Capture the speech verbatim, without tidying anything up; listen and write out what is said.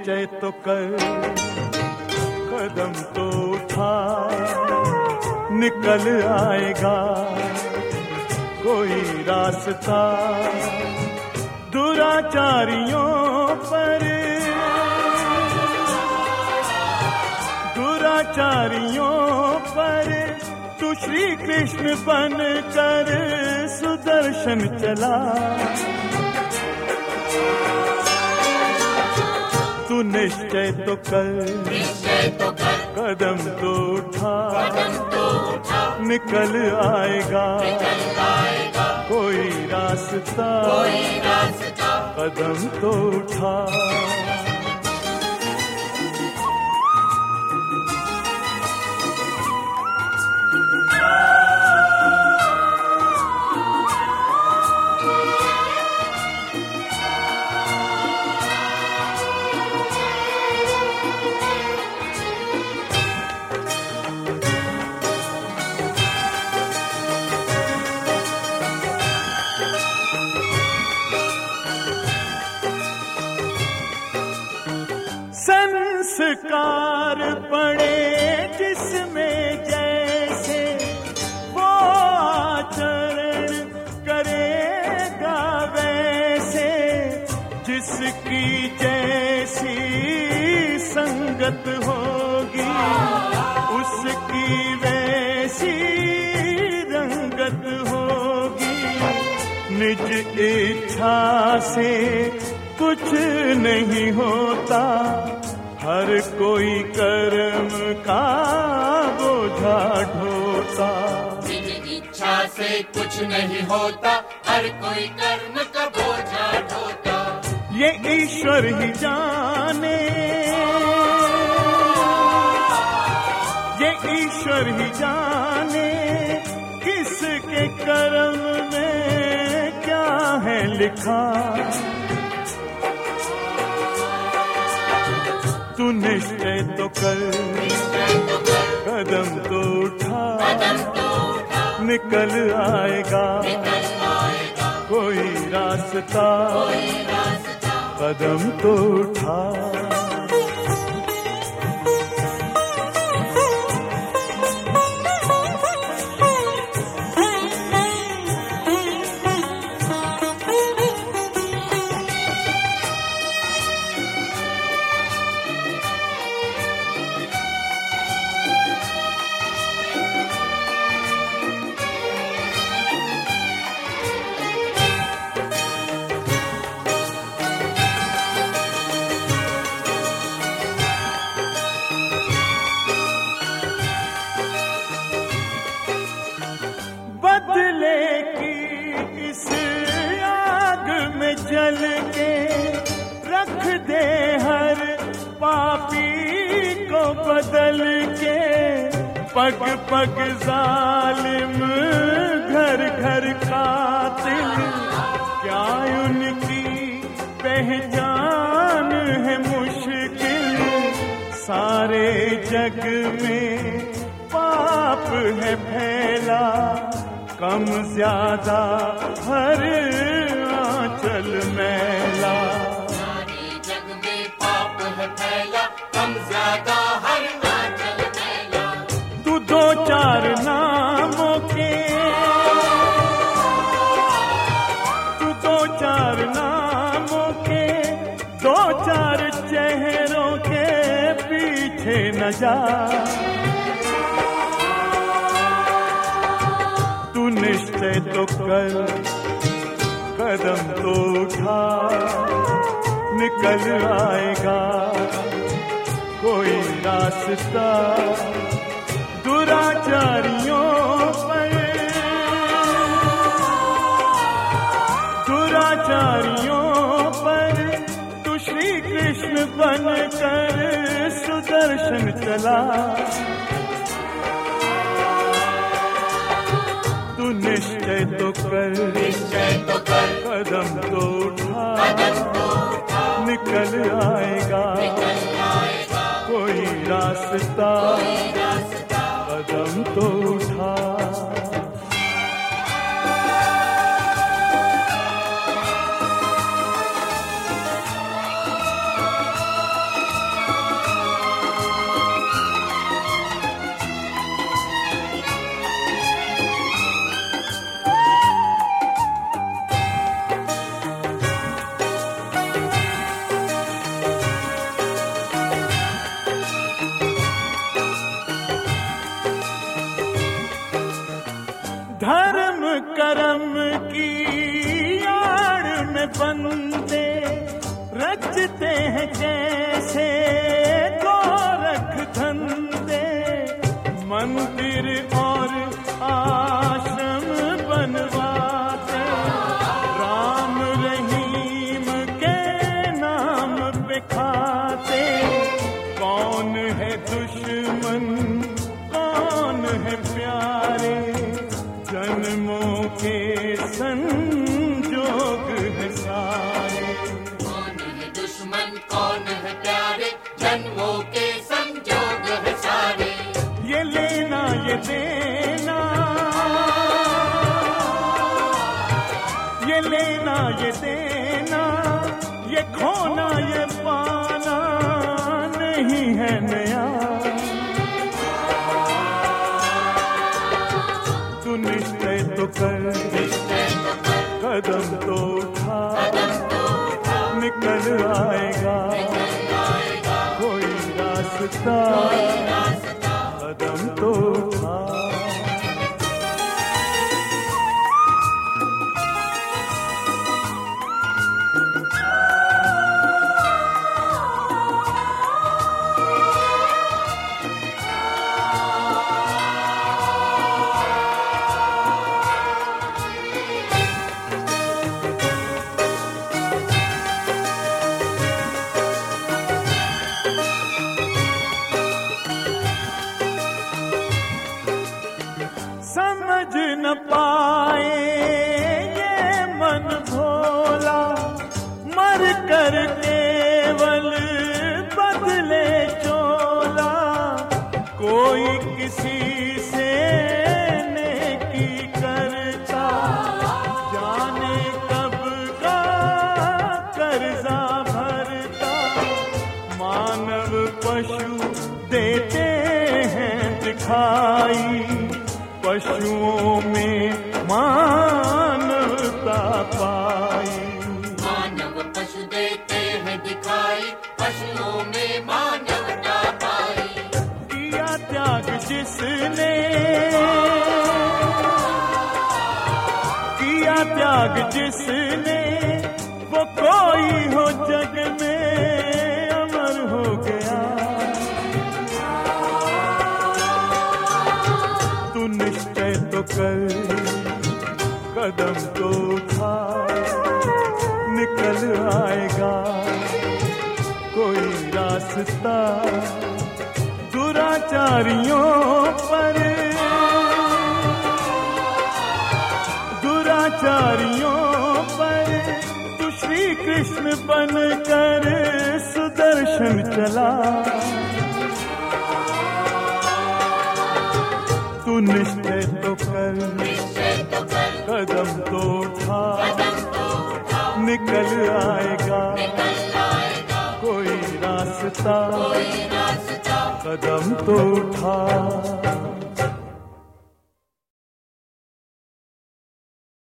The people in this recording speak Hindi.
निश्चय तो कर, कदम तो उठा, निकल आएगा कोई रास्ता। दुराचारियों पर, दुराचारियों पर तू श्री कृष्ण बन कर सुदर्शन चला। तू निश्चय तो कर, निश्चय तो कर, कदम तो उठा, कदम तो उठा, निकल आएगा, निकल आएगा कोई रास्ता, कोई रास्ता। कदम तो उठा। संस्कार पड़े जिसमें जैसे वो आचरण करेगा वैसे, जिसकी जैसी संगत होगी उसकी वैसी रंगत होगी। निज इच्छा से कुछ नहीं होता, हर कोई कर्म का बोझा ढोता। निज इच्छा से कुछ नहीं होता, हर कोई कर्म का बोझा ढोता। ये ईश्वर ही जाने, ये ईश्वर ही जाने किसके कर्म में क्या है लिखा। तू निश्चय तो कर, कदम तो उठा, निकल आएगा कोई रास्ता, कदम तो उठा। बदले की इस आग में जल के रख दे हर पापी को बदल के। पग पग जालिम घर घर कातिल, क्या उनकी पहचान है मुश्किल। सारे जग में पाप है फैला, कम ज्यादा हर आंचल मैला। सारे जग में पाप है फैला, कम ज्यादा हर आंचल मैला। तू दो चार नामों के, तू दो चार नामों के, दो चार चेहरों के पीछे न जा। निश्चय तो कर, कदम तो उठा, निकल आएगा कोई रास्ता। दुराचारियों पर, दुराचारियों पर तू श्री कृष्ण बन कर सुदर्शन चला। तू निश्चय तो कर, निश्चय तो कर, कदम तो उठा, कदम तो उठा, निकल आएगा, निकल आएगा कोई रास्ता, कोई रास्ता। कदम तो उठा। की आड़ में बंदे रचते हैं कैसे गोरख धंधे, मंदिर और आश्रम बनवाते राम रहीम के नाम पे खाते। कौन है दुश्मन कौन है प्यारे, जन्मों के संजोग है सारे। कौन है दुश्मन कौन है प्यारे, जन्मों के संजोग है सारे। ये लेना ये देना, ये लेना ये देना, ये खोना ये पाना नहीं है नया। तू निश्चय तो कर, कदम तो उठा, निकल आएगा कोई रास्ता, कदम तो उठा। समझ न पाए ये मन भोला, मर कर केवल बदले चोला। कोई किसी से नेकी करता, जाने कब का कर्जा भरता। मानव पशु देते हैं दिखाई, पशुओं में मानवता पाई। मानव पशु देते हैं दिखाई, पशुओं में मानवता पाई। किया त्याग जिसने, किया त्याग जिसने, वो कोई हो जग में अमर हो गया। तू निश्चय तो कर, कदम तो उठा, निकल आएगा कोई रास्ता। दुराचारियों पर, दुराचारियों पर तू श्री कृष्ण बनकर सुदर्शन चला। तू निश्चय तो कर, कदम तो उठा, निकल आएगा कोई रास्ता, कदम तो उठा।